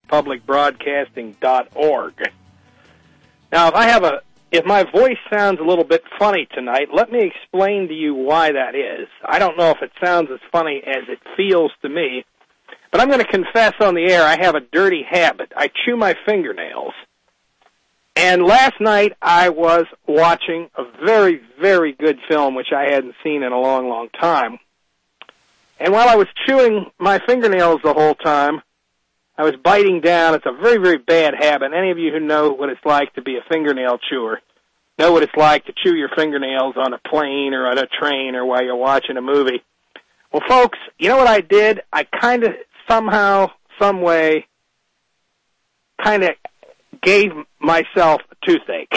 publicbroadcasting.org. Now, if my voice sounds a little bit funny tonight, let me explain to you why that is. I don't know if it sounds as funny as it feels to me, but I'm going to confess on the air I have a dirty habit. I chew my fingernails. And last night I was watching a very, very good film, which I hadn't seen in a long, long time. And while I was chewing my fingernails the whole time, I was biting down. It's a very, very bad habit. Any of you who know what it's like to be a fingernail chewer know what it's like to chew your fingernails on a plane or on a train or while you're watching a movie. Well, folks, you know what I did? I kind of somehow, some way, kind of gave myself a toothache.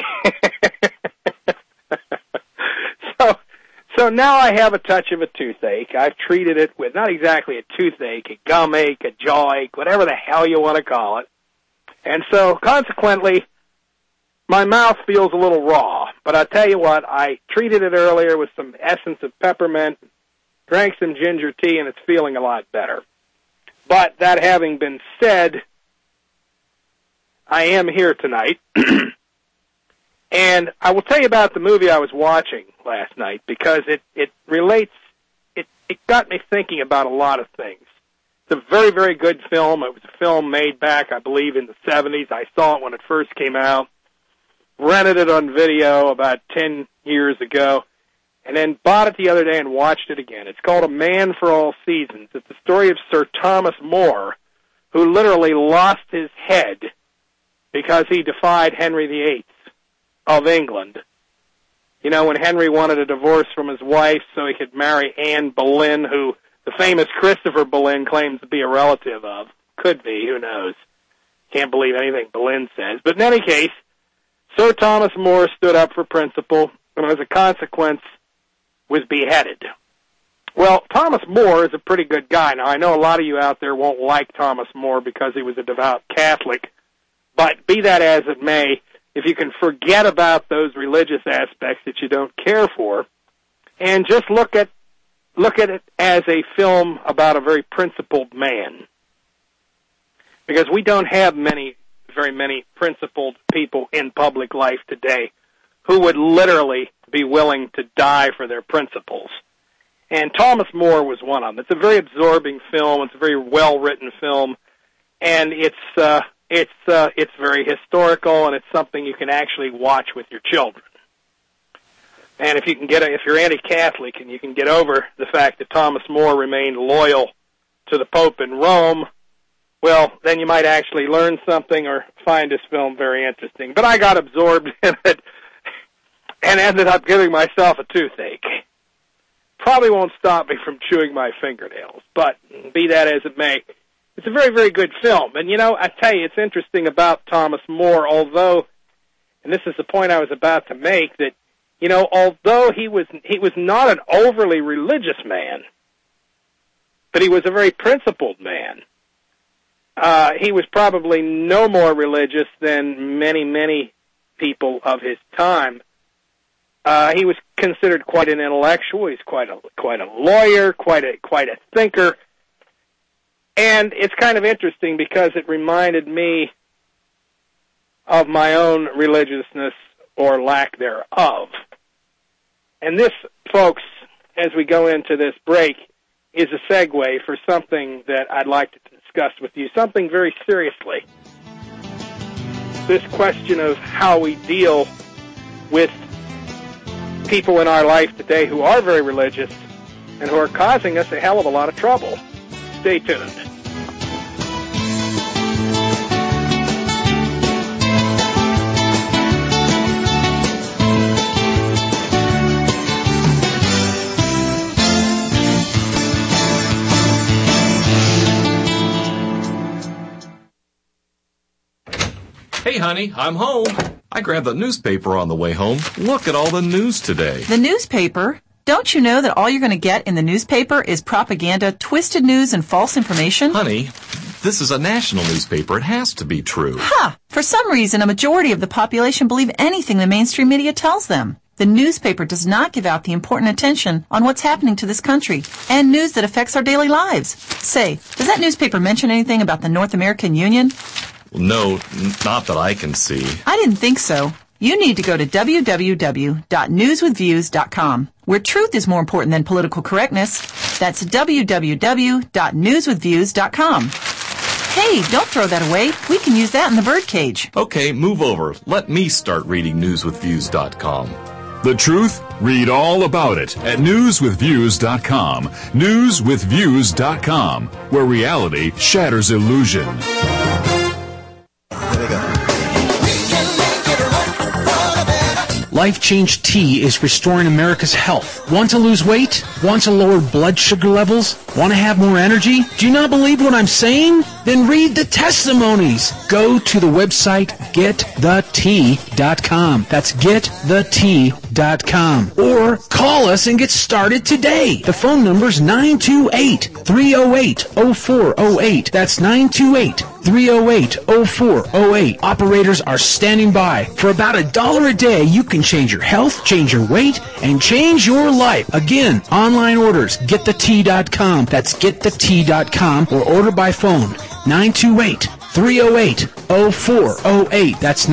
So now I have a touch of a toothache. I've treated it with not exactly a toothache, a gum ache, a jaw ache, whatever the hell you want to call it. And so, consequently, my mouth feels a little raw. But I'll tell you what, I treated it earlier with some essence of peppermint, drank some ginger tea, and it's feeling a lot better. But that having been said, I am here tonight. And I will tell you about the movie I was watching last night because it got me thinking about a lot of things. It's a very, very good film. It was a film made back, I believe, in the 70s. I saw it when it first came out, rented it on video about 10 years ago, and then bought it the other day and watched it again. It's called A Man for All Seasons. It's the story of Sir Thomas More, who literally lost his head because he defied Henry VIII of England. You know, when Henry wanted a divorce from his wife so he could marry Anne Boleyn, who the famous Christopher Boleyn claims to be a relative of. Could be, who knows. Can't believe anything Boleyn says. But in any case, Sir Thomas More stood up for principle, and as a consequence, was beheaded. Well, Thomas More is a pretty good guy. Now, I know a lot of you out there won't like Thomas More because he was a devout Catholic, but be that as it may, if you can forget about those religious aspects that you don't care for, and just look at it as a film about a very principled man. Because we don't have very many principled people in public life today who would literally be willing to die for their principles. And Thomas More was one of them. It's a very absorbing film. It's a very well-written film, and it's very historical, and it's something you can actually watch with your children. And if you're anti-Catholic and you can get over the fact that Thomas More remained loyal to the Pope in Rome, well, then you might actually learn something or find this film very interesting. But I got absorbed in it and ended up giving myself a toothache. Probably won't stop me from chewing my fingernails, but be that as it may, it's a very, very good film. And, you know, I tell you, it's interesting about Thomas More, although, and this is the point I was about to make, that, you know, although he was not an overly religious man, but he was a very principled man. He was probably no more religious than many, many people of his time. He was considered quite an intellectual. He's quite a lawyer, quite a thinker. And it's kind of interesting because it reminded me of my own religiousness or lack thereof. And this, folks, as we go into this break, is a segue for something that I'd like to discuss with you, something very seriously. This question of how we deal with people in our life today who are very religious and who are causing us a hell of a lot of trouble. Stay tuned. Hey, honey, I'm home. I grabbed the newspaper on the way home. Look at all the news today. The newspaper? Don't you know that all you're going to get in the newspaper is propaganda, twisted news, and false information? Honey, this is a national newspaper. It has to be true. For some reason, a majority of the population believe anything the mainstream media tells them. The newspaper does not give out the important attention on what's happening to this country and news that affects our daily lives. Say, does that newspaper mention anything about the North American Union? No, not that I can see. I didn't think so. You need to go to www.newswithviews.com, where truth is more important than political correctness. That's www.newswithviews.com. Hey, don't throw that away. We can use that in the birdcage. Okay, move over. Let me start reading newswithviews.com. The truth? Read all about it at newswithviews.com. Newswithviews.com, where reality shatters illusion. There we go. Life Change Tea is restoring America's health. Want to lose weight? Want to lower blood sugar levels? Want to have more energy? Do you not believe what I'm saying? Then read the testimonies. Go to the website getthetea.com. That's getthetea.com. Or call us and get started today. The phone number is 928-308-0408. That's 928-308-0408. Operators are standing by. For about $1 a day, you can change your health, change your weight, and change your life. Again, online orders, getthetea.com. That's getthetea.com, or order by phone, 928-308-0408. That's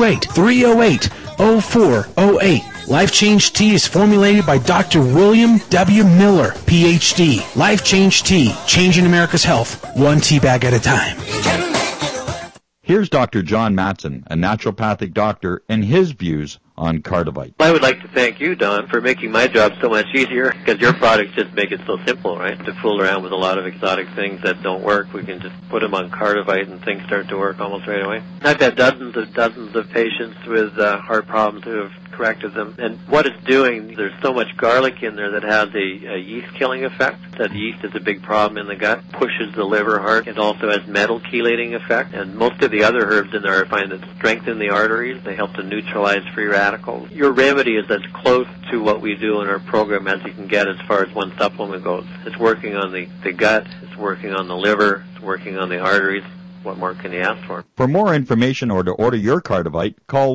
928-308-0408. Life Change Tea is formulated by Dr. William W. Miller, Ph.D. Life Change Tea, changing America's health, one tea bag at a time. Here's Dr. John Matson, a naturopathic doctor, and his views on Cardivite. I would like to thank you, Don, for making my job so much easier, because your products just make it so simple, right? To fool around with a lot of exotic things that don't work, we can just put them on Cardivite and things start to work almost right away. I've had dozens of patients with heart problems who have corrected them, and what it's doing, there's so much garlic in there that has a yeast-killing effect. That yeast is a big problem in the gut, pushes the liver hard. It also has metal chelating effect, and most of the other herbs in there I find that strengthen the arteries. They help to neutralize free radicals. Your remedy is as close to what we do in our program as you can get as far as one supplement goes. It's working on the gut, it's working on the liver, it's working on the arteries. What more can you ask for? For more information or to order your Cardivite, call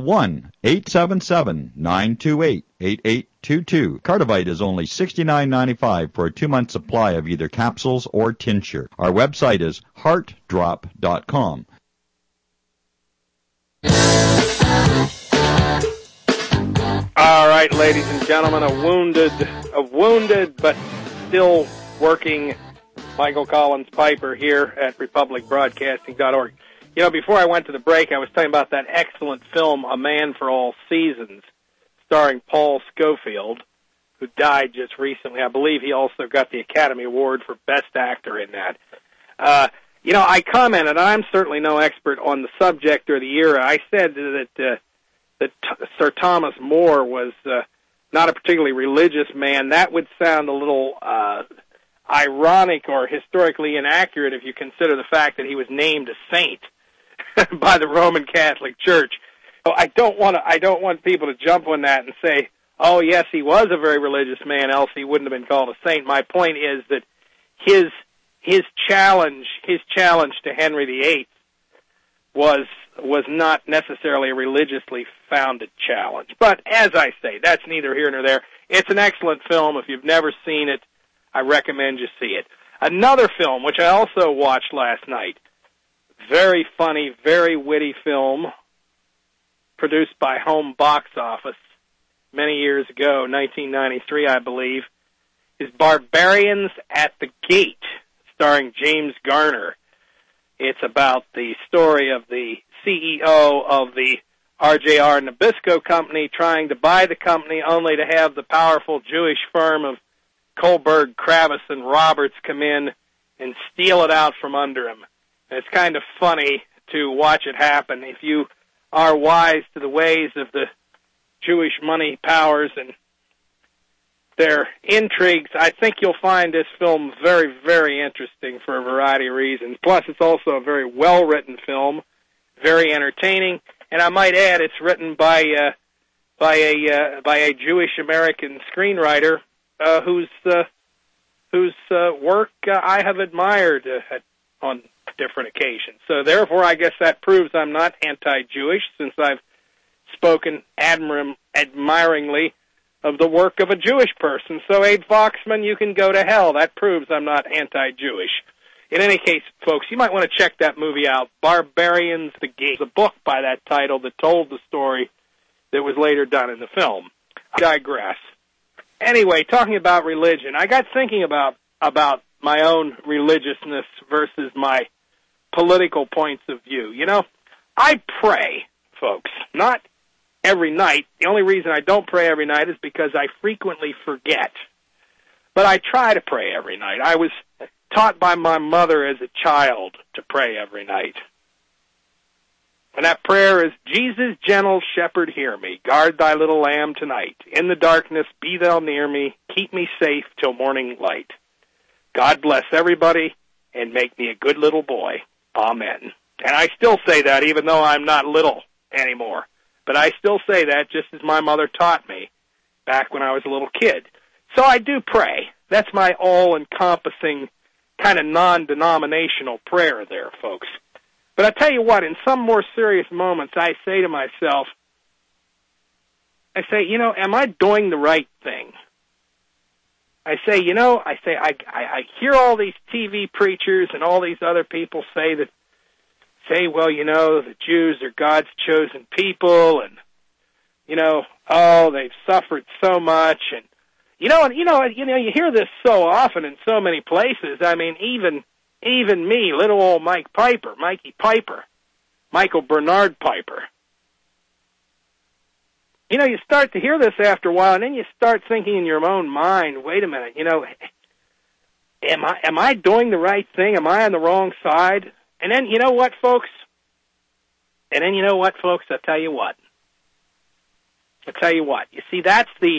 1-877-928-8822. Cardivite is only $69.95 for a 2-month supply of either capsules or tincture. Our website is heartdrop.com. All right, ladies and gentlemen, a wounded but still working Michael Collins Piper here at republicbroadcasting.org. You know, before I went to the break, I was talking about that excellent film, A Man for All Seasons, starring Paul Scofield, who died just recently. I believe he also got the Academy Award for Best Actor in that. You know, I commented, I'm certainly no expert on the subject or the era. I said that Sir Thomas More was not a particularly religious man. That would sound a little ironic or historically inaccurate if you consider the fact that he was named a saint by the Roman Catholic Church. So I don't want people to jump on that and say, oh yes, he was a very religious man, else he wouldn't have been called a saint. My point is that his challenge to Henry VIII was not necessarily a religiously founded challenge. But as I say, that's neither here nor there. It's an excellent film. If you've never seen it, I recommend you see it. Another film, which I also watched last night, very funny, very witty film, produced by Home Box Office many years ago, 1993, I believe, is Barbarians at the Gate, starring James Garner. It's about the story of the CEO of the RJR Nabisco Company trying to buy the company only to have the powerful Jewish firm of Kohlberg, Kravis, and Roberts come in and steal it out from under him. And it's kind of funny to watch it happen. If you are wise to the ways of the Jewish money powers and their intrigues, I think you'll find this film very, very interesting for a variety of reasons. Plus, it's also a very well-written film, very entertaining, and I might add it's written by a Jewish-American screenwriter whose work I have admired on different occasions. So therefore, I guess that proves I'm not anti-Jewish, since I've spoken admiringly of the work of a Jewish person. So, Abe Foxman, you can go to hell. That proves I'm not anti-Jewish. In any case, folks, you might want to check that movie out, Barbarians the Game. It's a book by that title that told the story that was later done in the film. I digress. Anyway, talking about religion, I got thinking about my own religiousness versus my political points of view. You know, I pray, folks, not every night. The only reason I don't pray every night is because I frequently forget. But I try to pray every night. I was taught by my mother as a child to pray every night. And that prayer is, Jesus, gentle shepherd, hear me. Guard thy little lamb tonight. In the darkness, be thou near me. Keep me safe till morning light. God bless everybody and make me a good little boy. Amen. And I still say that even though I'm not little anymore. But I still say that just as my mother taught me back when I was a little kid. So I do pray. That's my all-encompassing kind of non-denominational prayer there, folks. But I tell you what, in some more serious moments, I say to myself, you know, am I doing the right thing? I hear all these TV preachers and all these other people say, well, you know, the Jews are God's chosen people, and, you know, oh, they've suffered so much, and, you hear this so often in so many places. I mean, even me, little old Mikey Piper, Michael Bernard Piper. You know, you start to hear this after a while, and then you start thinking in your own mind, wait a minute, you know, am I doing the right thing? Am I on the wrong side? And then, you know what, folks? I'll tell you what. You see, that's the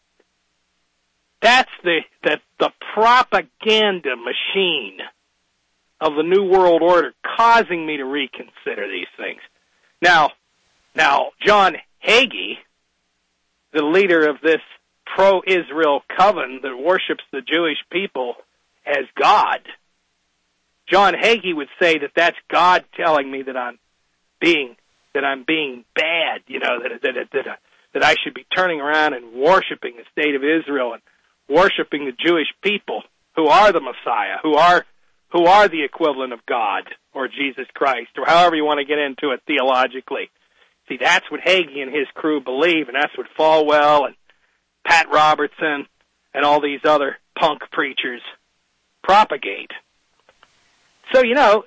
propaganda machine of the New World Order causing me to reconsider these things. Now, John Hagee, the leader of this pro-Israel coven that worships the Jewish people as God, John Hagee would say that that's God telling me that I'm being bad, you know, that I should be turning around and worshiping the state of Israel and worshiping the Jewish people who are the Messiah, who are the equivalent of God or Jesus Christ, or however you want to get into it theologically. See, that's what Hagee and his crew believe, and that's what Falwell and Pat Robertson and all these other punk preachers propagate. So, you know,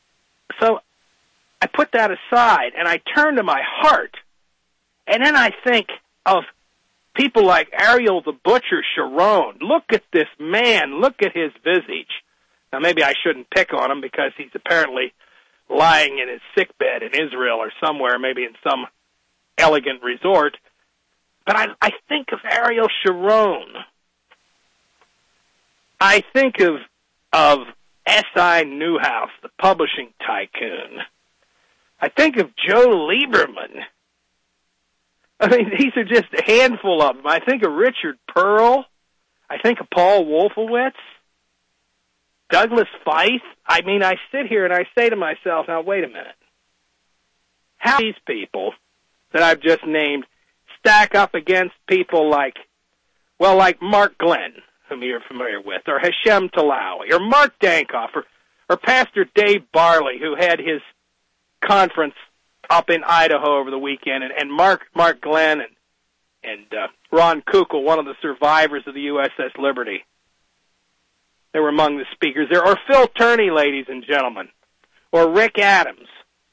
I put that aside, and I turn to my heart, and then I think of people like Ariel the Butcher Sharon. Look at this man. Look at his visage. Now, maybe I shouldn't pick on him because he's apparently lying in his sickbed in Israel or somewhere, maybe in some elegant resort. But I think of Ariel Sharon. I think of S.I. Newhouse, the publishing tycoon. I think of Joe Lieberman. I mean, these are just a handful of them. I think of Richard Pearl. I think of Paul Wolfowitz. Douglas Feith. I mean, I sit here and I say to myself, now, wait a minute. How do these people that I've just named stack up against people like Mark Glenn, whom you're familiar with, or Hashem Talawi, or Mark Dankoff, or Pastor Dave Barley, who had his conference up in Idaho over the weekend, and Mark Glenn and Ron Kukl, one of the survivors of the USS Liberty. They were among the speakers there. Or Phil Turney, ladies and gentlemen. Or Rick Adams.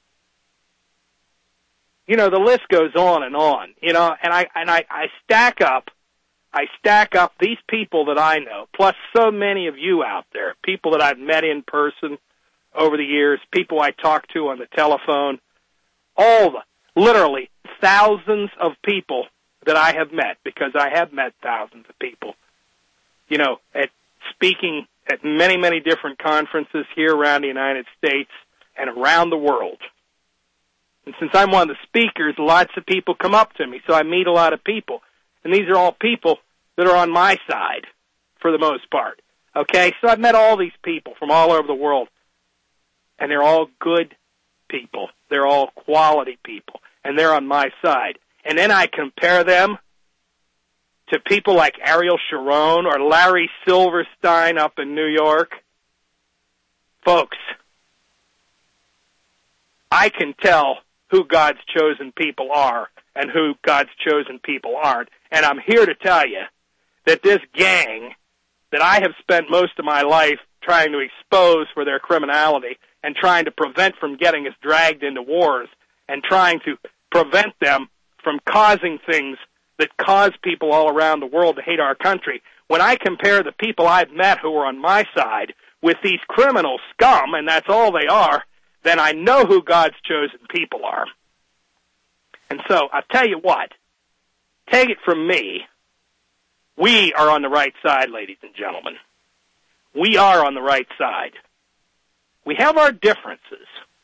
You know, the list goes on, you know, and I stack up these people that I know, plus so many of you out there, people that I've met in person over the years, people I talk to on the telephone, literally thousands of people that I have met, because I have met thousands of people, you know, at speaking at many, many different conferences here around the United States and around the world. And since I'm one of the speakers, lots of people come up to me, so I meet a lot of people. And these are all people that are on my side, for the most part. Okay? So I've met all these people from all over the world, and they're all good people. They're all quality people, and they're on my side. And then I compare them to people like Ariel Sharon or Larry Silverstein up in New York. Folks, I can tell who God's chosen people are and who God's chosen people aren't. And I'm here to tell you that this gang that I have spent most of my life trying to expose for their criminality and trying to prevent from getting us dragged into wars and trying to prevent them from causing things that cause people all around the world to hate our country, when I compare the people I've met who are on my side with these criminal scum, and that's all they are, then I know who God's chosen people are. And so, I'll tell you what, take it from me, we are on the right side, ladies and gentlemen. We are on the right side. We have our differences.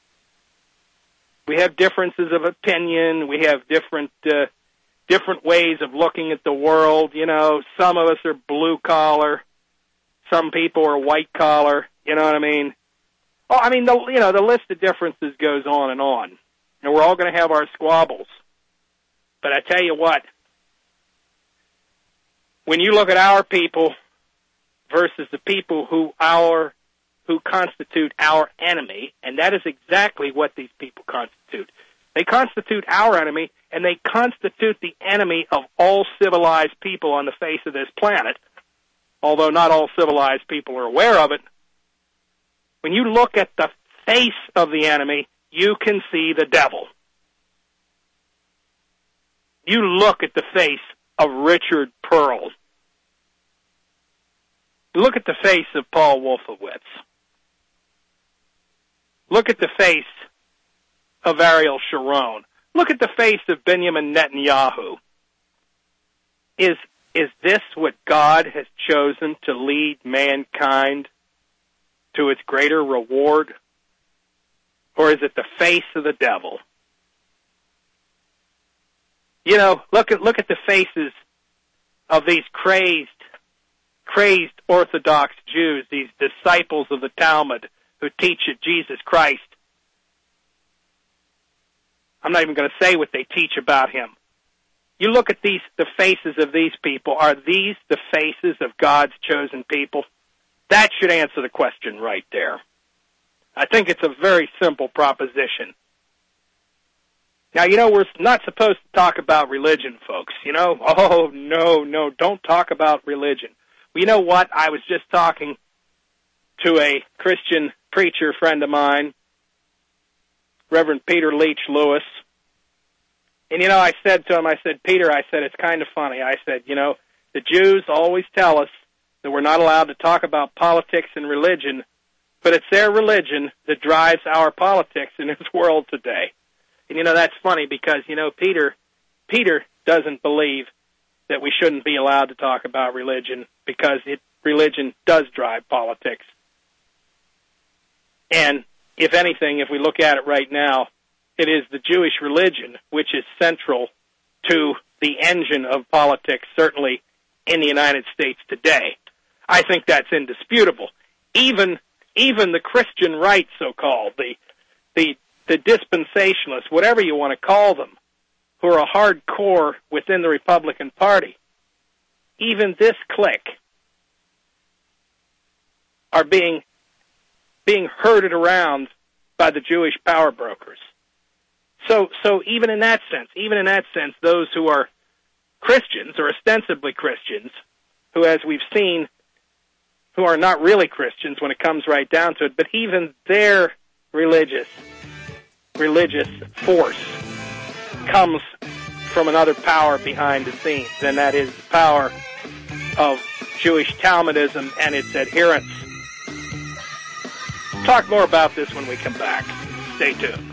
We have differences of opinion. We have different ways of looking at the world. You know, some of us are blue collar. Some people are white collar. You know what I mean? Oh, I mean, the list of differences goes on. And we're all going to have our squabbles. But I tell you what, when you look at our people versus the people who constitute our enemy, and that is exactly what these people constitute. They constitute our enemy, and they constitute the enemy of all civilized people on the face of this planet, although not all civilized people are aware of it. When you look at the face of the enemy, you can see the devil. You look at the face of Richard Pearl. Look at the face of Paul Wolfowitz. Look at the face of Ariel Sharon. Look at the face of Benjamin Netanyahu. Is this what God has chosen to lead mankind to its greater reward? Or is it the face of the devil? You know, look at the faces of these crazed Orthodox Jews, these disciples of the Talmud who teach that Jesus Christ, I'm not even going to say what they teach about him. You look at the faces of these people. Are these the faces of God's chosen people? That should answer the question right there. I think it's a very simple proposition. Now, you know, we're not supposed to talk about religion, folks. You know, oh, no, don't talk about religion. Well, you know what? I was just talking to a Christian preacher friend of mine, Reverend Peter Leach Lewis. And, you know, I said to him, Peter, it's kind of funny. I said, you know, the Jews always tell us that we're not allowed to talk about politics and religion, but it's their religion that drives our politics in this world today. And, you know, that's funny because, you know, Peter doesn't believe that we shouldn't be allowed to talk about religion because religion does drive politics. And if anything, if we look at it right now, it is the Jewish religion which is central to the engine of politics, certainly in the United States today. I think that's indisputable. Even the Christian right, so-called, the dispensationalists, whatever you want to call them, who are a hardcore within the Republican Party, even this clique are being herded around by the Jewish power brokers. So even in that sense, those who are Christians or ostensibly Christians, who, as we've seen, who are not really Christians when it comes right down to it, but even their religious force comes from another power behind the scenes, and that is the power of Jewish Talmudism and its adherents. Talk more about this when we come back. Stay tuned.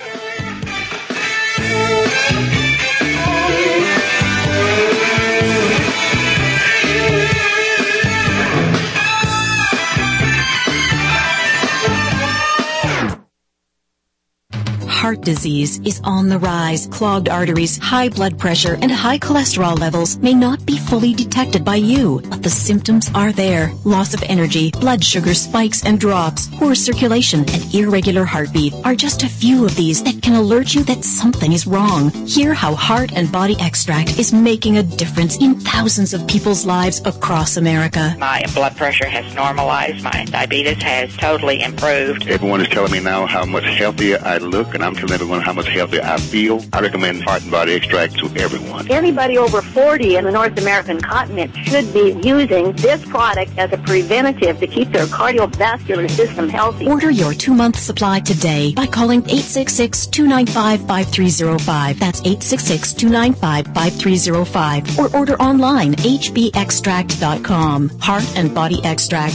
Heart disease is on the rise. Clogged arteries, high blood pressure, and high cholesterol levels may not be fully detected by you, but the symptoms are there. Loss of energy, blood sugar spikes and drops, poor circulation, and irregular heartbeat are just a few of these that can alert you that something is wrong. Hear how Heart and Body Extract is making a difference in thousands of people's lives across America. My blood pressure has normalized. My diabetes has totally improved. Everyone is telling me now how much healthier I look, and I'm telling everyone how much healthier I feel. I recommend Heart and Body Extract to everyone. Anybody over 40 in the North American continent should be using this product as a preventative to keep their cardiovascular system healthy. Order your 2-month supply today by calling 866-295-5305. That's 866-295-5305. Or order online, hbextract.com. Heart and Body Extract,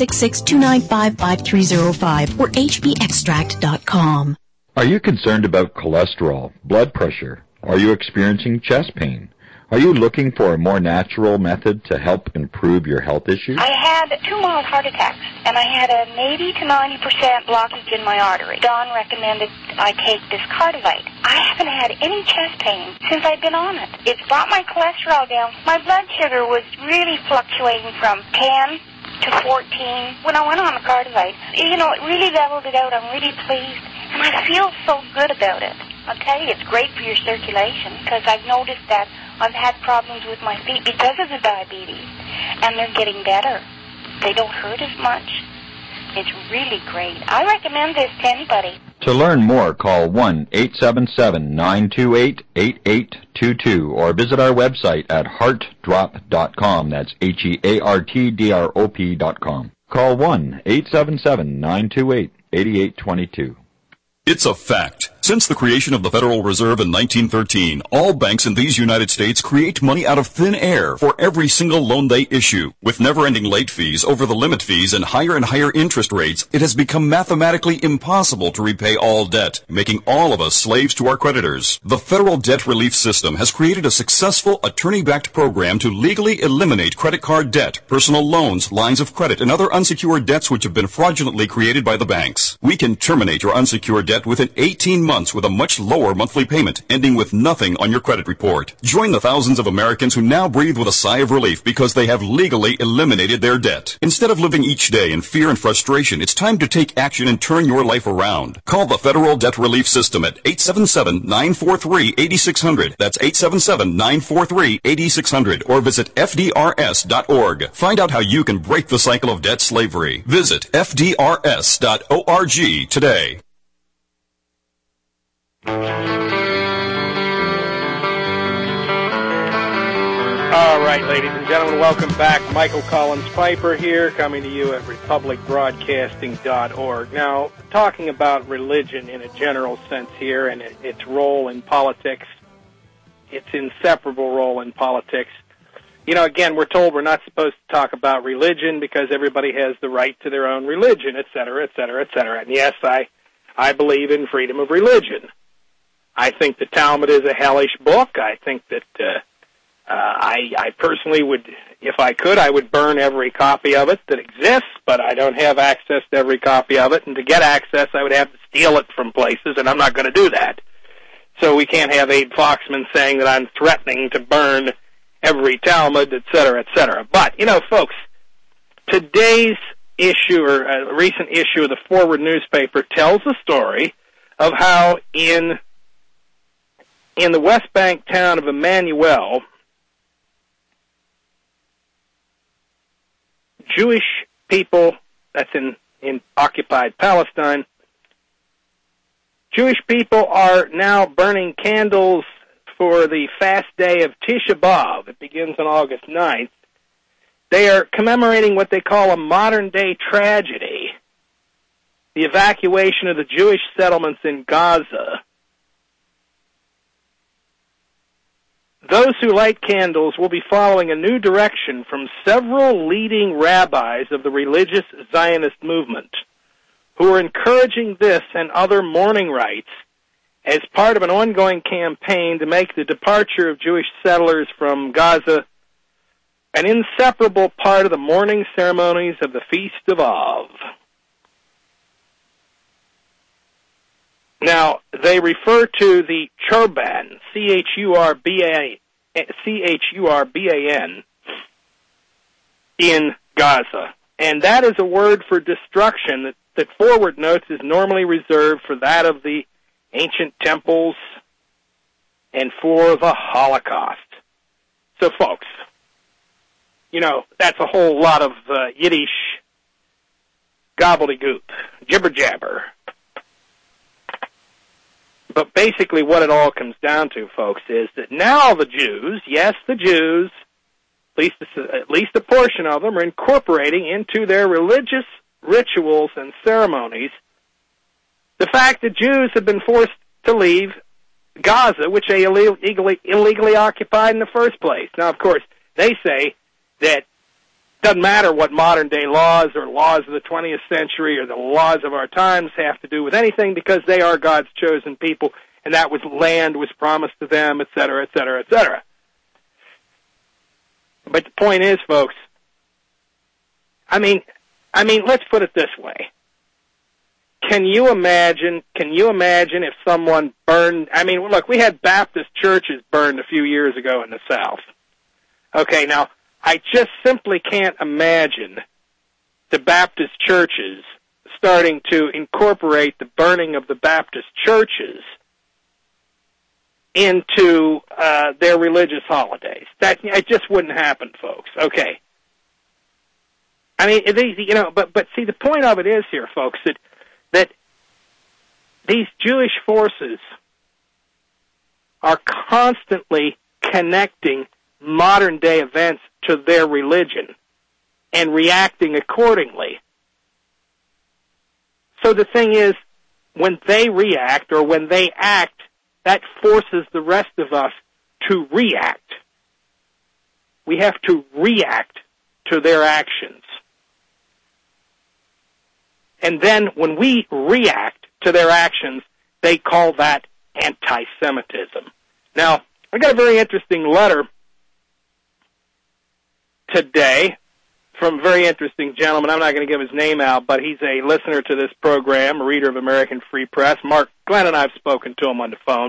866-295-5305 or hbextract.com. Are you concerned about cholesterol, blood pressure? Are you experiencing chest pain? Are you looking for a more natural method to help improve your health issues? I had 2 mild heart attacks, and I had an 80 to 90% blockage in my artery. Don recommended I take this Cardivite. I haven't had any chest pain since I've been on it. It's brought my cholesterol down. My blood sugar was really fluctuating from 10 to 14. When I went on the Cardivite, it really leveled it out. I'm really pleased, and I feel so good about it. I'll tell you, it's great for your circulation, because I've noticed that I've had problems with my feet because of the diabetes, and they're getting better. They don't hurt as much. It's really great. I recommend this to anybody. To learn more, call 1-877-928-8822 or visit our website at heartdrop.com. That's HEARTDROP.com. Call 1-877-928-8822. It's a fact. Since the creation of the Federal Reserve in 1913, all banks in these United States create money out of thin air for every single loan they issue. With never-ending late fees, over-the-limit fees, and higher interest rates, it has become mathematically impossible to repay all debt, making all of us slaves to our creditors. The Federal Debt Relief System has created a successful attorney-backed program to legally eliminate credit card debt, personal loans, lines of credit, and other unsecured debts which have been fraudulently created by the banks. We can terminate your unsecured debt within 18 months with a much lower monthly payment, ending with nothing on your credit report. Join the thousands of Americans who now breathe with a sigh of relief because they have legally eliminated their debt. Instead of living each day in fear and frustration, it's time to take action and turn your life around. Call the Federal Debt Relief System at 877-943-8600. That's 877-943-8600. Or visit FDRS.org. Find out how you can break the cycle of debt slavery. Visit FDRS.org today. All right, ladies and gentlemen, welcome back. Michael Collins Piper here, coming to you at republicbroadcasting.org. Now, talking about religion in a general sense here and its role in politics, its inseparable role in politics. Again, we're told we're not supposed to talk about religion because everybody has the right to their own religion, et cetera, et cetera, et cetera. And yes, I believe in freedom of religion. I think the Talmud is a hellish book. I think that I personally would, if I could, I would burn every copy of it that exists, but I don't have access to every copy of it, and to get access, I would have to steal it from places, and I'm not going to do that. So we can't have Abe Foxman saying that I'm threatening to burn every Talmud, et cetera, et cetera. But, folks, today's issue, or a recent issue of the Forward newspaper, tells the story of how in the West Bank town of Emmanuel, Jewish people, that's in occupied Palestine, Jewish people are now burning candles for the fast day of Tisha B'Av. It begins on August 9th. They are commemorating what they call a modern-day tragedy, the evacuation of the Jewish settlements in Gaza. Those who light candles will be following a new direction from several leading rabbis of the religious Zionist movement, who are encouraging this and other mourning rites as part of an ongoing campaign to make the departure of Jewish settlers from Gaza an inseparable part of the mourning ceremonies of the Feast of Av. Now, they refer to the Churban, C-H-U-R-B-A-N, in Gaza. And that is a word for destruction that Forward notes is normally reserved for that of the ancient temples, and for the Holocaust. So, folks, that's a whole lot of Yiddish gobbledygook, jibber-jabber. But basically what it all comes down to, folks, is that now the Jews, yes, the Jews, at least a portion of them, are incorporating into their religious rituals and ceremonies the fact that Jews have been forced to leave Gaza, which they illegally occupied in the first place. Now, of course, they say that it doesn't matter what modern-day laws or laws of the 20th century or the laws of our times have to do with anything because they are God's chosen people, and that land was promised to them, et cetera, et cetera, et cetera. But the point is, folks, I mean, let's put it this way. Can you imagine if someone burned, look, we had Baptist churches burned a few years ago in the South. Okay, now, I just simply can't imagine the Baptist churches starting to incorporate the burning of the Baptist churches into their religious holidays. It just wouldn't happen, folks. Okay. But see, the point of it is here, folks, that these Jewish forces are constantly connecting modern-day events to their religion and reacting accordingly. So the thing is, when they react or when they act, that forces the rest of us to react. We have to react to their actions. And then when we react to their actions, they call that anti-Semitism. Now, I got a very interesting letter today from a very interesting gentleman. I'm not going to give his name out, but he's a listener to this program, a reader of American Free Press. Mark Glenn and I have spoken to him on the phone.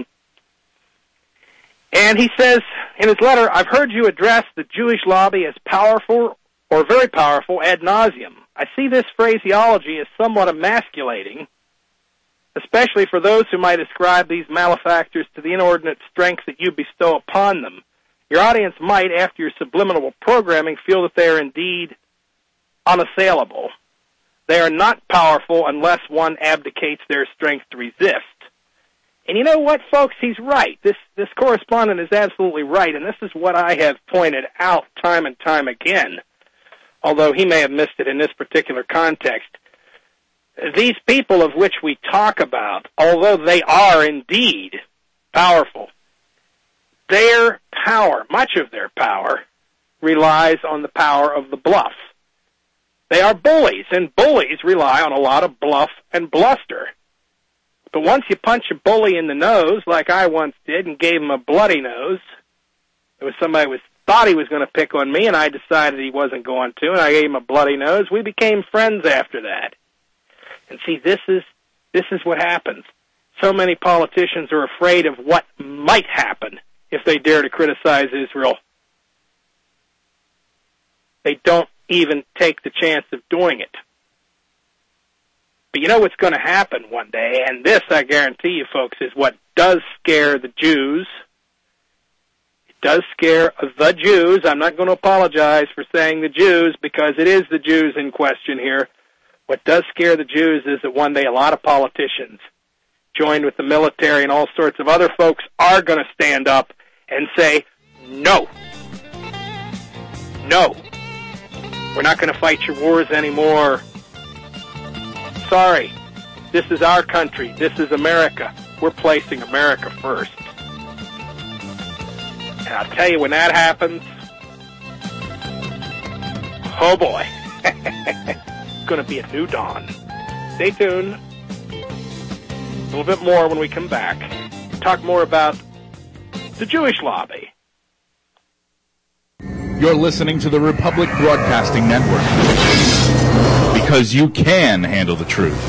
And he says in his letter, I've heard you address the Jewish lobby as powerful or very powerful ad nauseum. I see this phraseology as somewhat emasculating, especially for those who might ascribe these malefactors to the inordinate strength that you bestow upon them. Your audience might, after your subliminal programming, feel that they are indeed unassailable. They are not powerful unless one abdicates their strength to resist. And you know what, folks? He's right. This correspondent is absolutely right, and this is what I have pointed out time and time again, although he may have missed it in this particular context. These people of which we talk about, although they are indeed powerful, their power, much of their power, relies on the power of the bluff. They are bullies, and bullies rely on a lot of bluff and bluster. But once you punch a bully in the nose, like I once did, and gave him a bloody nose, there was somebody who thought he was going to pick on me, and I decided he wasn't going to, and I gave him a bloody nose. We became friends after that. And see, this is what happens. So many politicians are afraid of what might happen if they dare to criticize Israel. They don't even take the chance of doing it. But you know what's going to happen one day, and this, I guarantee you, folks, is what does scare the Jews. It does scare the Jews. I'm not going to apologize for saying the Jews, because it is the Jews in question here. What does scare the Jews is that one day a lot of politicians, joined with the military and all sorts of other folks, are going to stand up and say, no. No. We're not going to fight your wars anymore. Sorry. This is our country. This is America. We're placing America first. And I'll tell you, when that happens, oh boy. It's going to be a new dawn. Stay tuned. A little bit more when we come back. Talk more about the Jewish lobby. You're listening to the Republic Broadcasting Network, because you can handle the truth.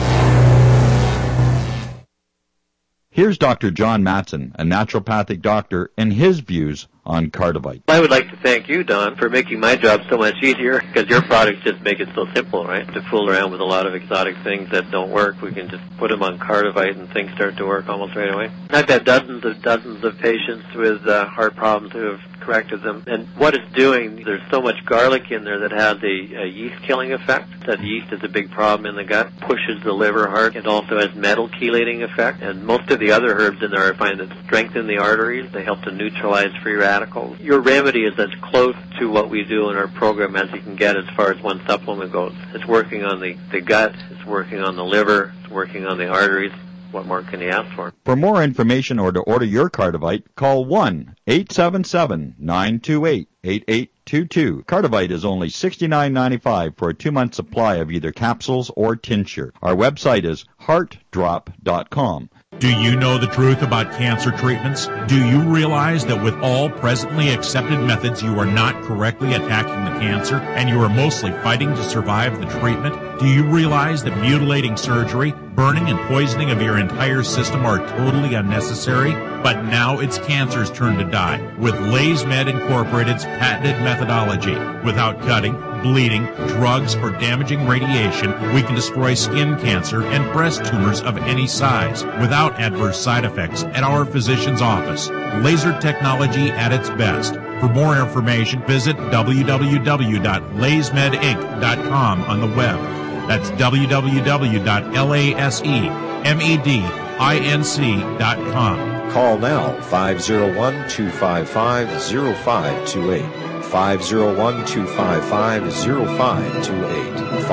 Here's Dr. John Mattson, a naturopathic doctor, and his views on Cardivite. I would like to thank you, Don, for making my job so much easier, because your products just make it so simple, right? To fool around with a lot of exotic things that don't work, we can just put them on Cardivite and things start to work almost right away. I've had dozens of patients with heart problems who have corrected them. And what it's doing, there's so much garlic in there that has a yeast-killing effect. That yeast is a big problem in the gut, pushes the liver hard. It also has metal chelating effect. And most of the other herbs in there I find that strengthen the arteries. They help to neutralize free radicals. Your remedy is as close to what we do in our program as you can get as far as one supplement goes. It's working on the gut, it's working on the liver, it's working on the arteries. What more can you ask for? For more information or to order your Cardivite, call 1-877-928-8822. Cardivite is only $69.95 for a 2-month supply of either capsules or tincture. Our website is heartdrop.com. Do you know the truth about cancer treatments? Do you realize that with all presently accepted methods, you are not correctly attacking the cancer and you are mostly fighting to survive the treatment? Do you realize that mutilating surgery, burning and poisoning of your entire system are totally unnecessary? But now it's cancer's turn to die with LaysMed Incorporated's patented methodology. Without cutting, bleeding, drugs, or damaging radiation, we can destroy skin cancer and breast tumors of any size without adverse side effects at our physician's office. Laser technology at its best. For more information, visit www.laysmedinc.com on the web. That's www.laysmedinc.com. Call now, 501-255-0528. 501-255-0528.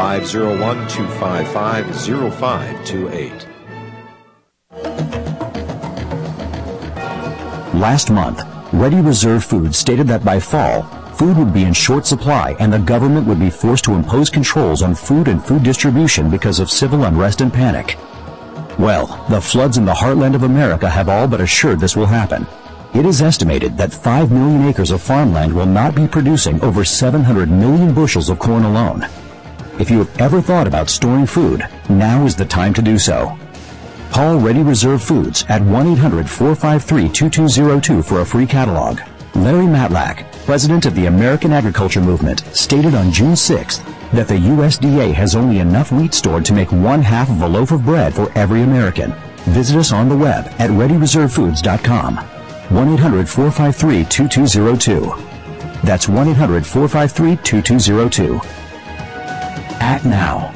501-255-0528. Last month, Ready Reserve Foods stated that by fall, food would be in short supply and the government would be forced to impose controls on food and food distribution because of civil unrest and panic. Well, the floods in the heartland of America have all but assured this will happen. It is estimated that 5 million acres of farmland will not be producing over 700 million bushels of corn alone. If you have ever thought about storing food, now is the time to do so. Call Ready Reserve Foods at 1-800-453-2202 for a free catalog. Larry Matlack, president of the American Agriculture Movement, stated on June 6th that the USDA has only enough wheat stored to make 1/2 of a loaf of bread for every American. Visit us on the web at ReadyReserveFoods.com. 1-800-453-2202. That's 1-800-453-2202. Act now.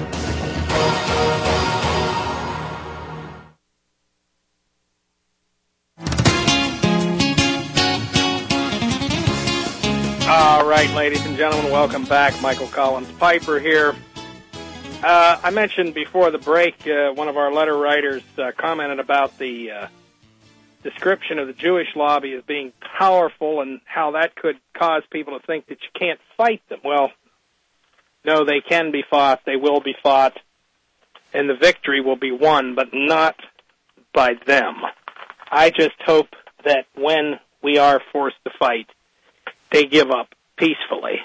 All right, ladies and gentlemen, welcome back. Michael Collins Piper here. I mentioned before the break, one of our letter writers commented about the description of the Jewish lobby as being powerful and how that could cause people to think that you can't fight them. Well, no, they can be fought, they will be fought, and the victory will be won, but not by them. I just hope that when we are forced to fight, they give up peacefully.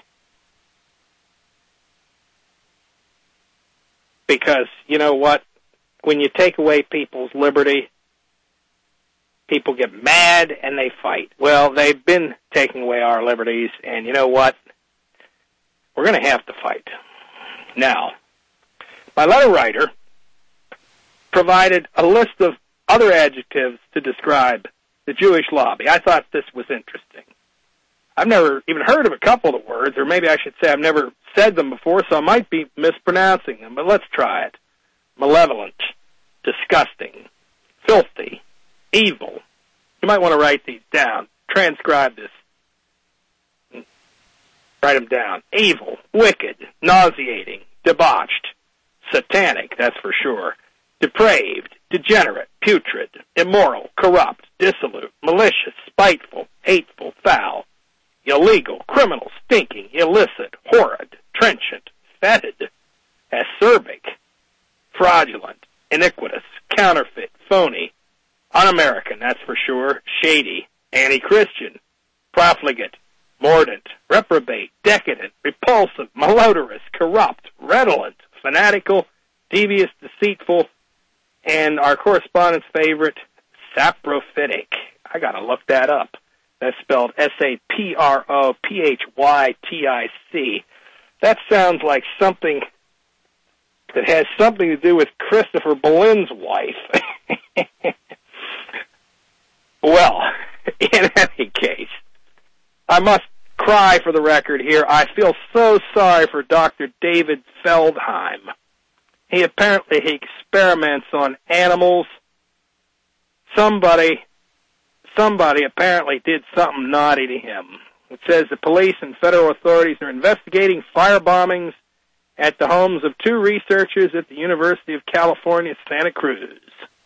Because, you know what? When you take away people's liberty, people get mad and they fight. Well, they've been taking away our liberties, and you know what? We're going to have to fight. Now, my letter writer provided a list of other adjectives to describe the Jewish lobby. I thought this was interesting. I've never even heard of a couple of the words, or maybe I should say I've never said them before, so I might be mispronouncing them, but let's try it. Malevolent, disgusting, filthy, evil. You might want to write these down. Transcribe this. Write them down. Evil, wicked, nauseating, debauched, satanic, that's for sure, depraved, degenerate, putrid, immoral, corrupt, dissolute, malicious, spiteful, hateful, foul, illegal, criminal, stinking, illicit, horrid, trenchant, fetid, acerbic, fraudulent, iniquitous, counterfeit, phony, un-American, that's for sure, shady, anti-Christian, profligate, mordant, reprobate, decadent, repulsive, malodorous, corrupt, redolent, fanatical, devious, deceitful, and our correspondent's favorite, saprophytic. I gotta look that up. That's spelled Saprophytic. That sounds like something that has something to do with Christopher Bolin's wife. Well, in any case, I must cry for the record here. I feel so sorry for Dr. David Feldheim. He experiments on animals. Somebody apparently did something naughty to him. It says the police and federal authorities are investigating fire bombings at the homes of 2 researchers at the University of California, Santa Cruz.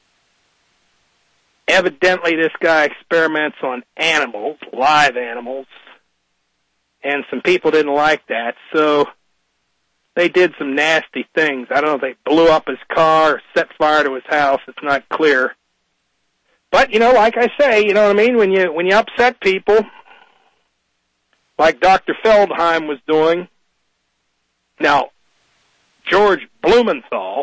Evidently, this guy experiments on animals, live animals, and some people didn't like that, so they did some nasty things. I don't know if they blew up his car or set fire to his house. It's not clear. But, like I say, you know what I mean? When you upset people, like Dr. Feldheim was doing. Now, George Blumenthal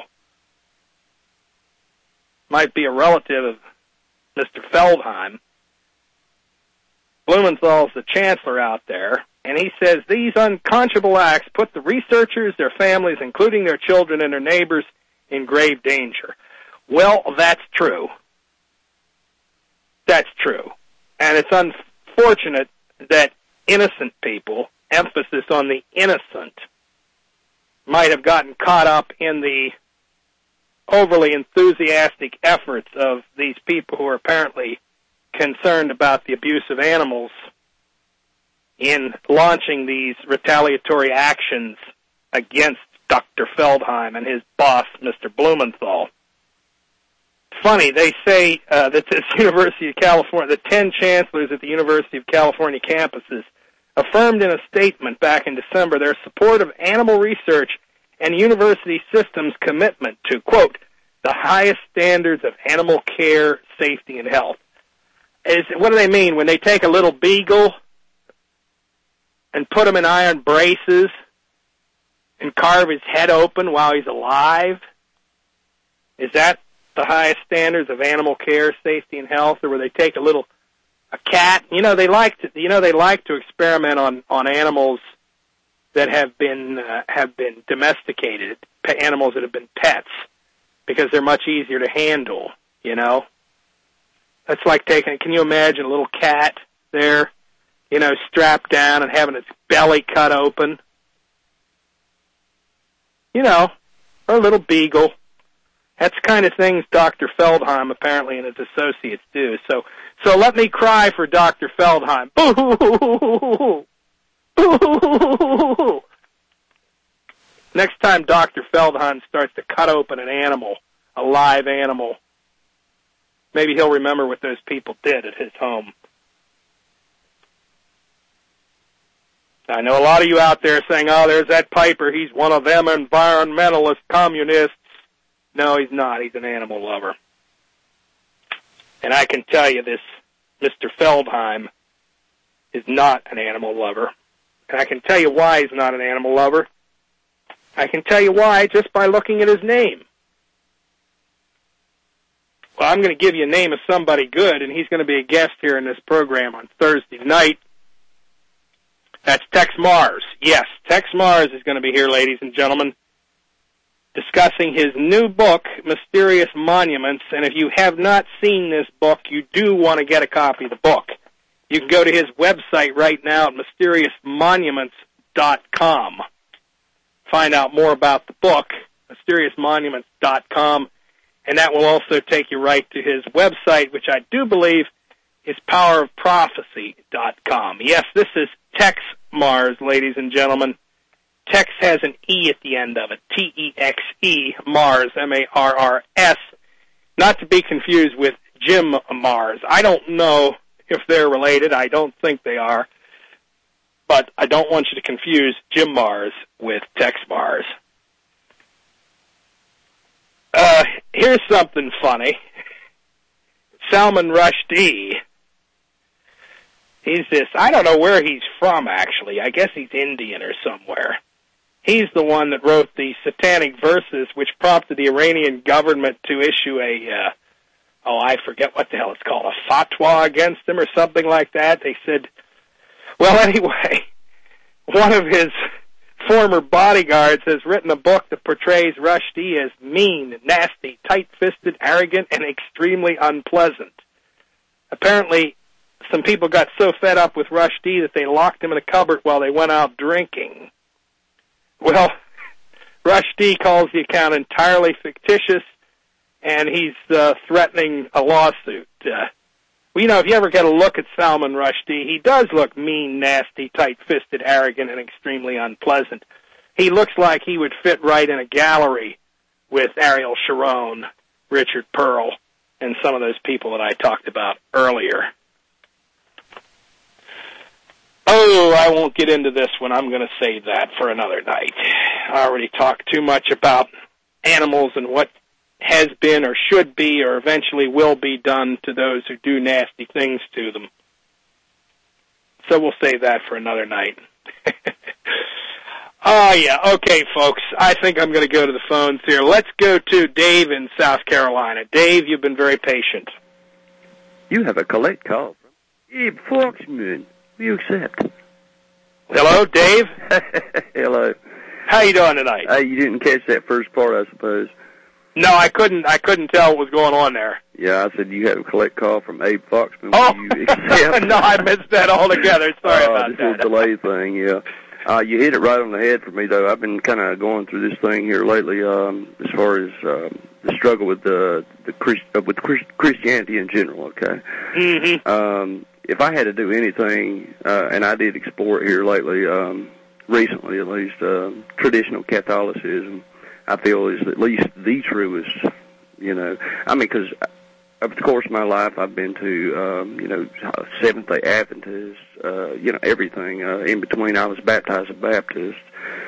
might be a relative of Mr. Feldheim. Blumenthal's the chancellor out there, and he says these unconscionable acts put the researchers, their families, including their children and their neighbors, in grave danger. Well, that's true. That's true. And it's unfortunate that innocent people, emphasis on the innocent, might have gotten caught up in the overly enthusiastic efforts of these people who are apparently concerned about the abuse of animals in launching these retaliatory actions against Dr. Feldheim and his boss, Mr. Blumenthal. Funny, they say that this University of California, the 10 chancellors at the University of California campuses affirmed in a statement back in December their support of animal research and university systems' commitment to, quote, the highest standards of animal care, safety, and health. What do they mean? When they take a little beagle and put him in iron braces and carve his head open while he's alive? Is that the highest standards of animal care, safety, and health? Or where they take a cat? They like to experiment on animals that have been domesticated, animals that have been pets, because they're much easier to handle, That's like can you imagine a little cat there, strapped down and having its belly cut open? Or a little beagle. That's the kind of things Dr. Feldheim apparently and his associates do. So let me cry for Dr. Feldheim. Boo-hoo-hoo-hoo-hoo-hoo. Boo-hoo-hoo-hoo-hoo-hoo. Next time Dr. Feldheim starts to cut open an animal, a live animal, maybe he'll remember what those people did at his home. I know a lot of you out there saying, oh, there's that Piper. He's one of them environmentalist communists. No, he's not. He's an animal lover. And I can tell you this, Mr. Feldheim is not an animal lover. And I can tell you why he's not an animal lover. I can tell you why just by looking at his name. Well, I'm going to give you a name of somebody good, and he's going to be a guest here in this program on Thursday night. That's Tex Mars. Yes, Tex Mars is going to be here, ladies and gentlemen, discussing his new book, Mysterious Monuments. And if you have not seen this book, you do want to get a copy of the book. You can go to his website right now at mysteriousmonuments.com. Find out more about the book, mysteriousmonuments.com, and that will also take you right to his website, which I do believe is powerofprophecy.com. Yes, this is Tex Mars, ladies and gentlemen. Tex has an E at the end of it, T-E-X-E, Mars, M-A-R-R-S, not to be confused with Jim Mars. I don't know if they're related. I don't think they are. But I don't want you to confuse Jim Mars with Tex Mars. Here's something funny. Salman Rushdie. He's this, I don't know where he's from, actually. I guess he's Indian or somewhere. He's the one that wrote the satanic verses which prompted the Iranian government to issue I forget what the hell it's called, a fatwa against him or something like that. They said, well, anyway, one of his former bodyguards has written a book that portrays Rushdie as mean, nasty, tight-fisted, arrogant, and extremely unpleasant. Apparently, some people got so fed up with Rushdie that they locked him in a cupboard while they went out drinking. Well, Rushdie calls the account entirely fictitious, and he's threatening a lawsuit. If you ever get a look at Salman Rushdie, he does look mean, nasty, tight-fisted, arrogant, and extremely unpleasant. He looks like he would fit right in a gallery with Ariel Sharon, Richard Pearl, and some of those people that I talked about earlier. Oh, I won't get into this one. I'm going to save that for another night. I already talked too much about animals and what has been or should be or eventually will be done to those who do nasty things to them. So we'll save that for another night. Oh, yeah. Okay, folks. I think I'm going to go to the phones here. Let's go to Dave in South Carolina. Dave, you've been very patient. You have a collect call from Abe Foxman. Will you accept? Hello, Dave. Hello. How you doing tonight? You didn't catch that first part, I suppose. No, I couldn't tell what was going on there. Yeah, I said you have a collect call from Abe Foxman. Oh, you accept? No, I missed that altogether. Sorry about this that. This is a delay thing, yeah. You hit it right on the head for me, though. I've been kind of going through this thing here lately, as far as the struggle with with Christianity in general. Okay. Mm-hmm. If I had to do anything, and I did explore it here lately, recently at least, traditional Catholicism, I feel is at least the truest. Because of course my life I've been to, Seventh-day Adventist, everything in between. I was baptized a Baptist,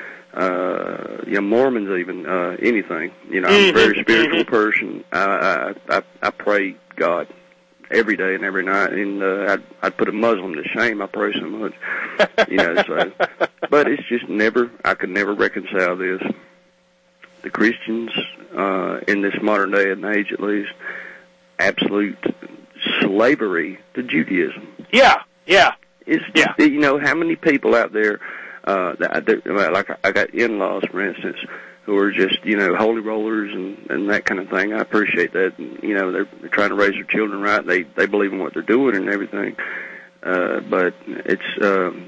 Mormons even, anything. I'm a very spiritual person. I pray God every day and every night, and I'd put a Muslim to shame. I pray so much, but it's just I could never reconcile this. The Christians, in this modern day and age at least, absolute slavery to Judaism. Yeah. How many people out there, like I got in-laws, for instance, who are just, holy rollers and that kind of thing. I appreciate that. And, they're trying to raise their children right. They believe in what they're doing and everything. But it's,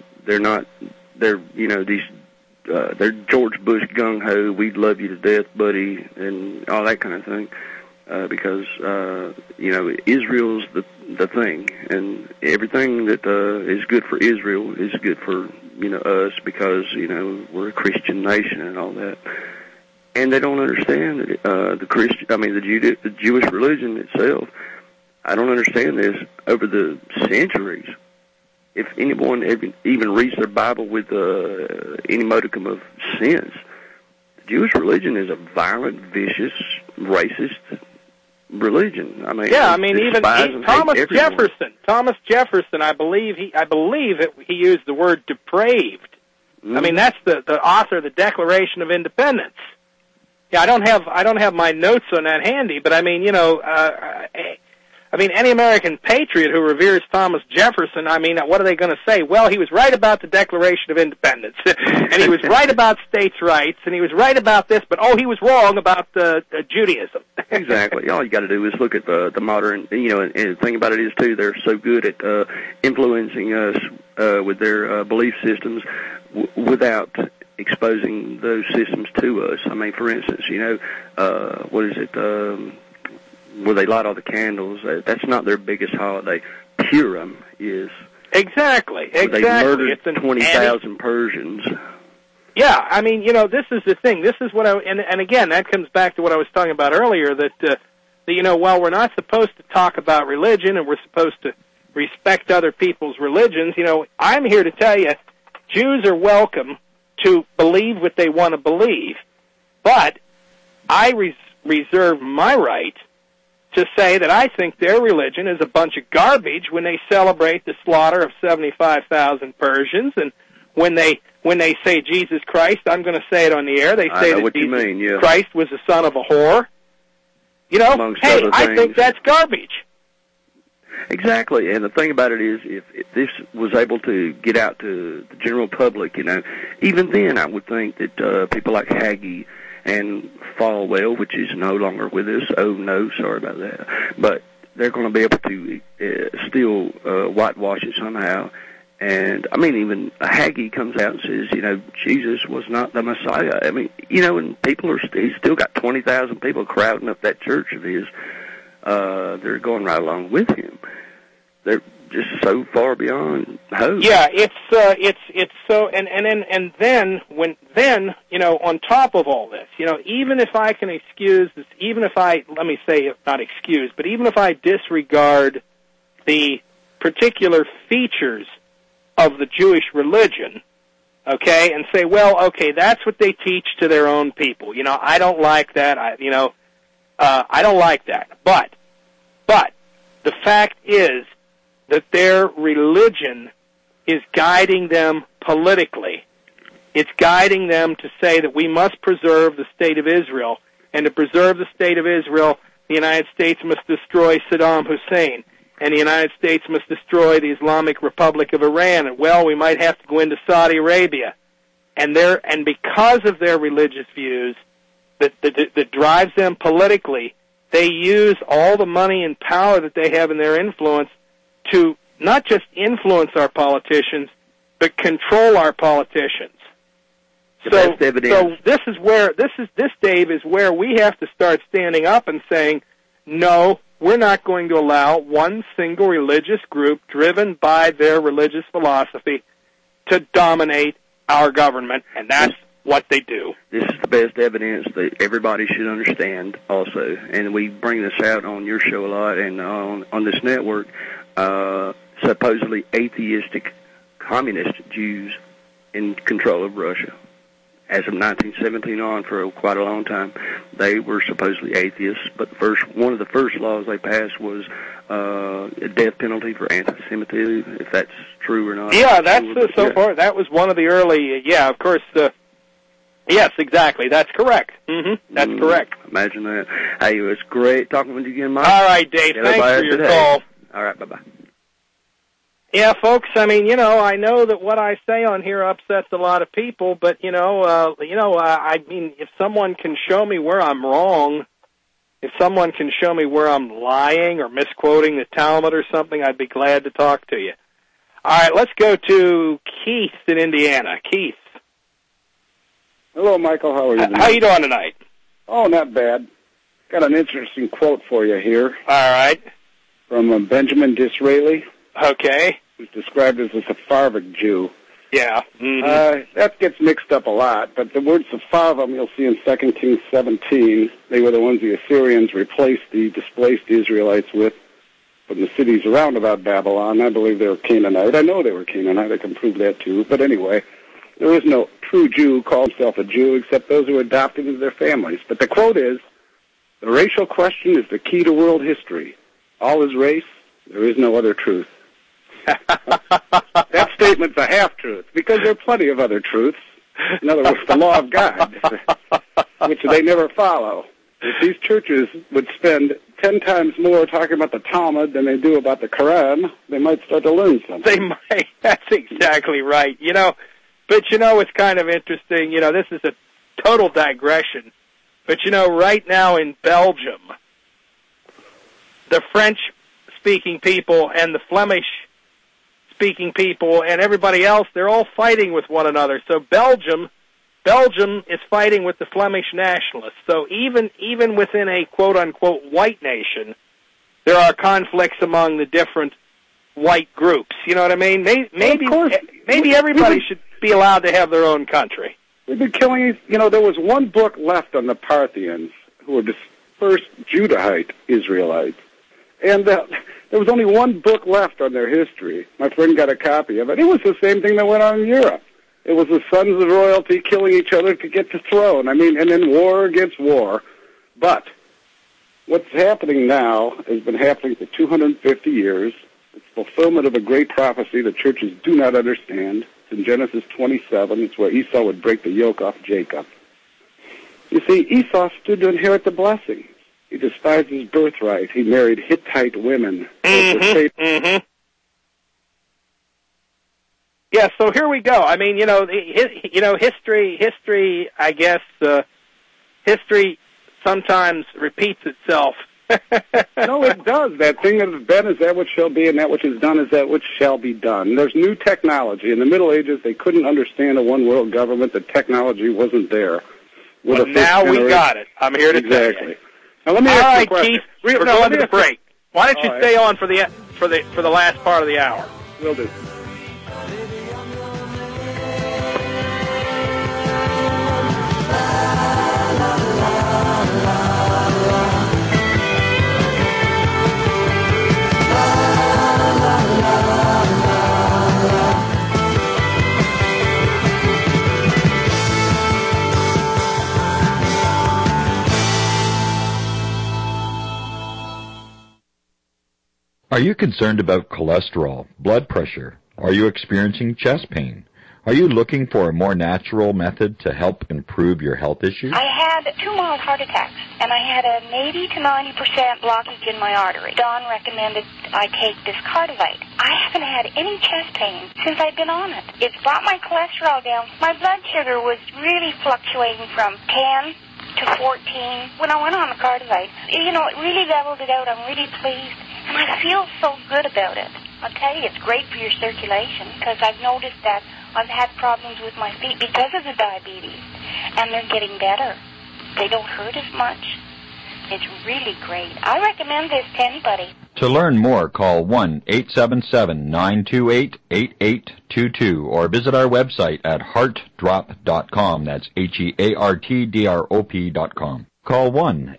they're George Bush gung-ho, we'd love you to death, buddy, and all that kind of thing. Because, Israel's the thing. And everything that is good for Israel is good for, us because, we're a Christian nation and all that. And they don't understand that the Jewish religion itself. I don't understand this. Over the centuries, if anyone even reads their Bible with any modicum of sense, the Jewish religion is a violent, vicious, racist religion. Even Thomas Jefferson, I believe he used the word depraved. Mm-hmm. That's the author of the Declaration of Independence. Yeah, I don't have my notes on that handy, but any American patriot who reveres Thomas Jefferson, what are they going to say? Well, he was right about the Declaration of Independence, and he was right about states' rights, and he was right about this, but he was wrong about Judaism. Exactly. All you got to do is look at the modern, and the thing about it is too, they're so good at influencing us with their belief systems without exposing those systems to us. For instance, what is it? Where they light all the candles. That's not their biggest holiday. Purim is. Exactly. They murdered 20,000 Persians. Yeah, this is the thing. This is what and again, that comes back to what I was talking about earlier, that while we're not supposed to talk about religion and we're supposed to respect other people's religions, I'm here to tell you, Jews are welcome to believe what they want to believe, but I reserve my right to say that I think their religion is a bunch of garbage when they celebrate the slaughter of 75,000 Persians, and when they say Jesus Christ, I'm going to say it on the air, they say that Jesus Christ was the son of a whore. You know, amongst hey, other I things. think that's garbage. Exactly, and the thing about it is, if this was able to get out to the general public, you know, even then I would think that people like Hagee and Falwell, which is no longer with us, oh no, sorry about that, but they're going to be able to still whitewash it somehow. And, I mean, even Hagee comes out and says, you know, Jesus was not the Messiah. I mean, you know, and people are, he's still got 20,000 people crowding up that church of his. They're going right along with him. They're just so far beyond hope. Yeah, it's so, and then, you know, on top of all this, you know, even if I can excuse this, even if I disregard the particular features of the Jewish religion, okay, and say, well, okay, that's what they teach to their own people. You know, I don't like that. I don't like that. But the fact is that their religion is guiding them politically. It's guiding them to say that we must preserve the state of Israel, and to preserve the state of Israel, the United States must destroy Saddam Hussein, and the United States must destroy the Islamic Republic of Iran, and, well, we might have to go into Saudi Arabia. And because of their religious views that drives them politically, they use all the money and power that they have in their influence to not just influence our politicians, but control our politicians. So this is where Dave, is where we have to start standing up and saying, no, we're not going to allow one single religious group driven by their religious philosophy to dominate our government, and that's what they do. This is the best evidence that everybody should understand also, and we bring this out on your show a lot and on this network. Supposedly atheistic communist Jews in control of Russia. As of 1917 on, for quite a long time, they were supposedly atheists, but one of the first laws they passed was a death penalty for anti-Semitism, if that's true or not. Yeah, that's far. That was one of the early. Yeah, of course. Yes, exactly. That's correct. Mm-hmm. That's correct. Imagine that. Hey, it was great talking with you again, Mike. All right, Dave. Thanks for your call. All right. Bye-bye. Yeah, folks, I mean, you know, I know that what I say on here upsets a lot of people, but, I mean, if someone can show me where I'm wrong, if someone can show me where I'm lying or misquoting the Talmud or something, I'd be glad to talk to you. All right, let's go to Keith in Indiana. Keith. Hello, Michael. How are you tonight? How you doing tonight? Oh, not bad. Got an interesting quote for you here. All right. From Benjamin Disraeli. Okay. Who's described as a Sephardic Jew. Yeah. Mm-hmm. That gets mixed up a lot, but the word Sephardim you'll see in 2 Kings 17. They were the ones the Assyrians replaced the displaced Israelites with from the cities around about Babylon. I believe they were Canaanite. I know they were Canaanite. I can prove that too. But anyway, there is no true Jew who calls himself a Jew except those who are adopted into their families. But the quote is, the racial question is the key to world history. All is race. There is no other truth. That statement's a half-truth, because there are plenty of other truths. In other words, the law of God, which they never follow. If these churches would spend 10 times more talking about the Talmud than they do about the Quran, they might start to learn something. They might. That's exactly right. But it's kind of interesting. This is a total digression. But, right now in Belgium, the French-speaking people and the Flemish-speaking people and everybody else, they're all fighting with one another. So Belgium is fighting with the Flemish nationalists. So even within a quote-unquote white nation, there are conflicts among the different white groups. You know what I mean? Maybe everybody should be allowed to have their own country. We've been killing, there was one book left on the Parthians, who were dispersed Judahite Israelites. And there was only one book left on their history. My friend got a copy of it. It was the same thing that went on in Europe. It was the sons of royalty killing each other to get the throne. And then war against war. But what's happening now has been happening for 250 years. It's fulfillment of a great prophecy that churches do not understand. It's in Genesis 27. It's where Esau would break the yoke off Jacob. You see, Esau stood to inherit the blessings. He despised his birthright. He married Hittite women. Yeah, so here we go. I mean, history, I guess, history sometimes repeats itself. No, it does. That thing that has been is that which shall be, and that which is done is that which shall be done. There's new technology. In the Middle Ages, they couldn't understand a one-world government. The technology wasn't there. Well, now we got it. I'm here to tell you. Now, let me ask you a question. Keith, we're going to the break. Why don't you stay on for the last part of the hour? Will do. Are you concerned about cholesterol, blood pressure? Are you experiencing chest pain? Are you looking for a more natural method to help improve your health issues? I had 2 mild heart attacks, and I had an 80 to 90% blockage in my artery. Don recommended I take this Cardivite. I haven't had any chest pain since I've been on it. It's brought my cholesterol down. My blood sugar was really fluctuating from 10 to 14 when I went on the Cardivite. It really leveled it out. I'm really pleased. And I feel so good about it. I'll tell you, it's great for your circulation because I've noticed that I've had problems with my feet because of the diabetes, and they're getting better. They don't hurt as much. It's really great. I recommend this to anybody. To learn more, call 1-877-928-8822 or visit our website at heartdrop.com. That's HEARTDROP.com. Call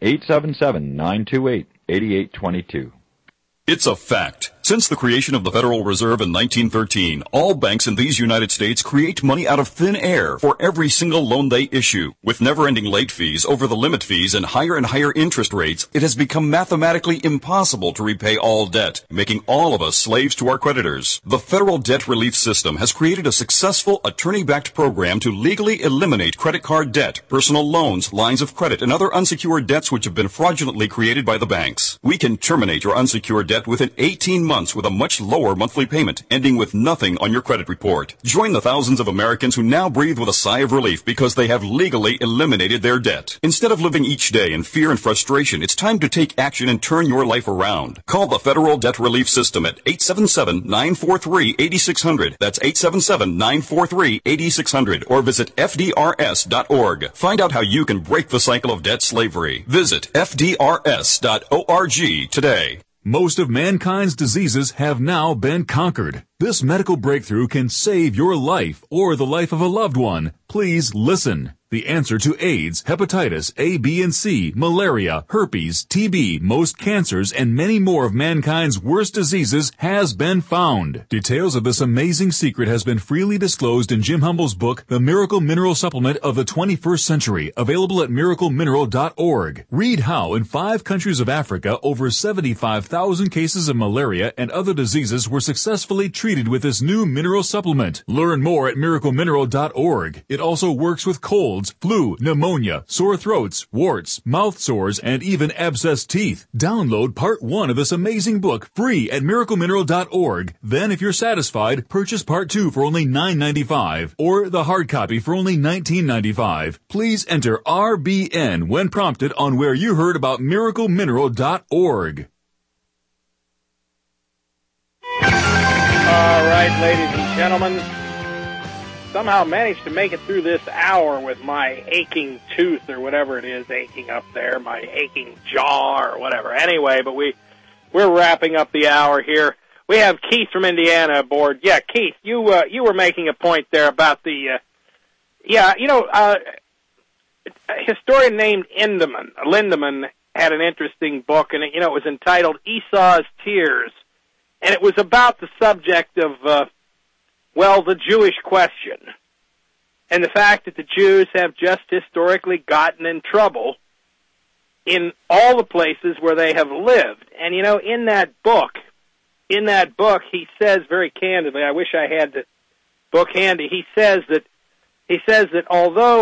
1-877-928-8822. It's a fact. Since the creation of the Federal Reserve in 1913, all banks in these United States create money out of thin air for every single loan they issue. With never-ending late fees, over the limit fees, and higher interest rates, it has become mathematically impossible to repay all debt, making all of us slaves to our creditors. The Federal Debt Relief System has created a successful attorney-backed program to legally eliminate credit card debt, personal loans, lines of credit, and other unsecured debts which have been fraudulently created by the banks. We can terminate your unsecured debt within 18 months with a much lower monthly payment, ending with nothing on your credit report. Join the thousands of Americans who now breathe with a sigh of relief because they have legally eliminated their debt. Instead of living each day in fear and frustration, it's time to take action and turn your life around. Call the Federal Debt Relief System at 877-943-8600. That's 877-943-8600. Or visit FDRS.org. Find out how you can break the cycle of debt slavery. Visit FDRS.org today. Most of mankind's diseases have now been conquered. This medical breakthrough can save your life or the life of a loved one. Please listen. The answer to AIDS, hepatitis A, B, and C, malaria, herpes, TB, most cancers, and many more of mankind's worst diseases has been found. Details of this amazing secret has been freely disclosed in Jim Humble's book, The Miracle Mineral Supplement of the 21st Century, available at miraclemineral.org. Read how in 5 countries of Africa, over 75,000 cases of malaria and other diseases were successfully treated with this new mineral supplement. Learn more at miraclemineral.org. It also works with colds, flu, pneumonia, sore throats, warts, mouth sores, and even abscessed teeth. Download part 1 of this amazing book free at miraclemineral.org. Then, if you're satisfied, purchase part 2 for only $9.95 or the hard copy for only $19.95. Please enter RBN when prompted on where you heard about miraclemineral.org. All right, ladies and gentlemen. Somehow managed to make it through this hour with my aching tooth or whatever it is aching up there, my aching jaw or whatever. Anyway, but we're wrapping up the hour here. We have Keith from Indiana aboard. Yeah, Keith, you were making a point there about the a historian named Lindemann had an interesting book, and it was entitled Esau's Tears, and it was about the subject of the Jewish question, and the fact that the Jews have just historically gotten in trouble in all the places where they have lived. And, in that book, he says very candidly, I wish I had the book handy, he says that although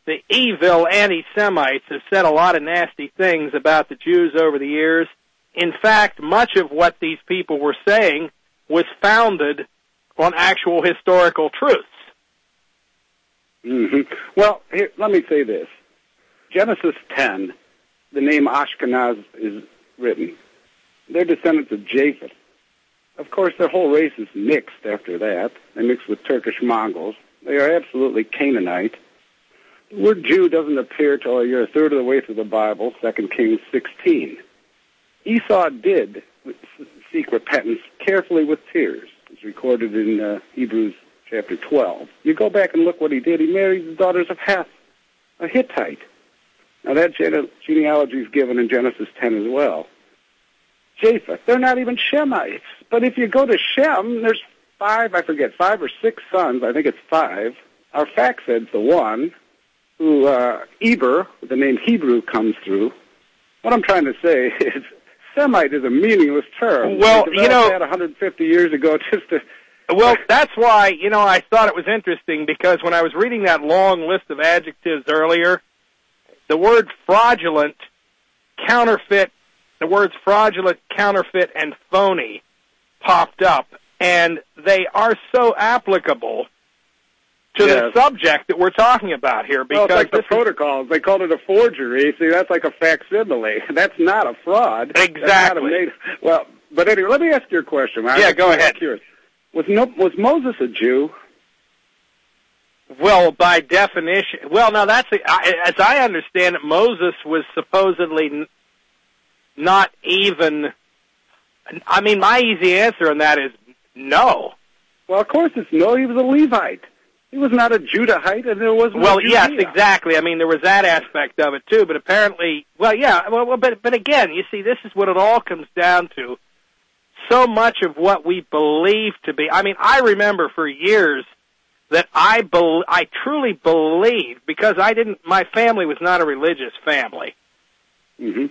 the evil anti-Semites have said a lot of nasty things about the Jews over the years. In fact, much of what these people were saying was founded on actual historical truths. Mm-hmm. Well, here, let me say this. Genesis 10, the name Ashkenaz is written. They're descendants of Japheth. Of course, their whole race is mixed after that. They mix with Turkish Mongols. They are absolutely Canaanite. The word Jew doesn't appear till you're a third of the way through the Bible, 2 Kings 16. Esau did seek repentance carefully with tears. It's recorded in Hebrews chapter 12. You go back and look what he did. He married the daughters of Heth, a Hittite. Now that genealogy is given in Genesis 10 as well. Japheth, they're not even Shemites. But if you go to Shem, there's 5 or 6 sons. I think it's 5. Arphaxad's the one. Who Eber, the name Hebrew, comes through. What I'm trying to say is Semite is a meaningless term. Well, you know, that 150 years ago just to... Well, that's why, you know, I thought it was interesting because when I was reading that long list of adjectives earlier, the word fraudulent, counterfeit, the words fraudulent, counterfeit, and phony popped up, and they are so applicable to the subject that we're talking about here. Because well, it's like the protocols. They called it a forgery. See, that's like a facsimile. That's not a fraud. Exactly. Well, but anyway, let me ask you a question. Yeah, go ahead. Curious. Was Moses a Jew? Well, by definition. Well, no, that's as I understand it, Moses was supposedly not even. I mean, my easy answer on that is no. Well, of course it's no. He was a Levite. He was not a Judahite, and there wasn't. Well, a yes, Judea. exactly. I mean, there was that aspect of it too. But apparently, well, yeah. Well, but again, you see, this is what it all comes down to. So much of what we believe to be. I mean, I remember for years that I truly believed, because my family was not a religious family. Mm-hmm.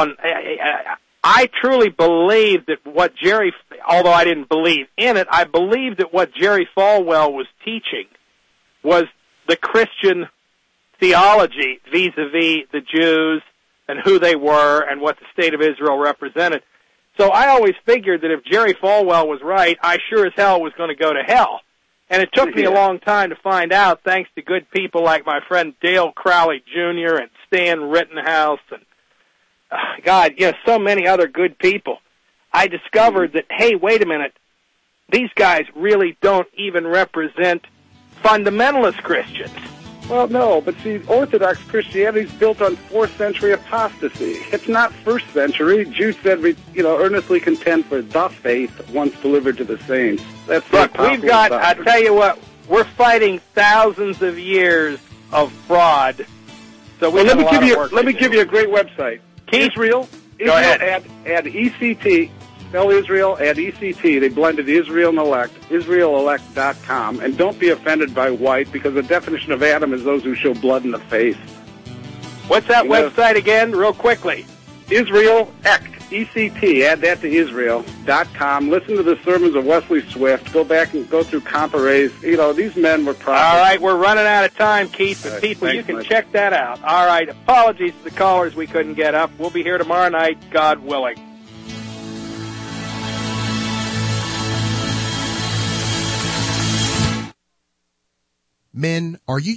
I truly believed that although I didn't believe in it, I believed that what Jerry Falwell was teaching was the Christian theology vis-a-vis the Jews and who they were and what the state of Israel represented. So I always figured that if Jerry Falwell was right, I sure as hell was going to go to hell. And it took me a long time to find out, thanks to good people like my friend Dale Crowley Jr. and Stan Rittenhouse and, God, so many other good people. I discovered that, hey, wait a minute, these guys really don't even represent fundamentalist Christians. Well, no, but see, Orthodox Christianity is built on 4th century apostasy. It's not 1st century. Jews said, earnestly contend for the faith once delivered to the saints. That's Look, we've got, I tell you what, we're fighting thousands of years of fraud. So we let me give you a great website. Keith, Israel go ahead. Add ECT. Spell Israel, add ECT. They blended Israel and elect, IsraelElect.com. And don't be offended by white, because the definition of Adam is those who show blood in the face. What's that website again, real quickly? Israel Ect, ECT. Add that to Israel.com. Listen to the sermons of Wesley Swift. Go back and go through Compares. These men were prophets. All right, we're running out of time, Keith, but people, you can check that out. All right, apologies to the callers we couldn't get up. We'll be here tomorrow night, God willing. Men, are you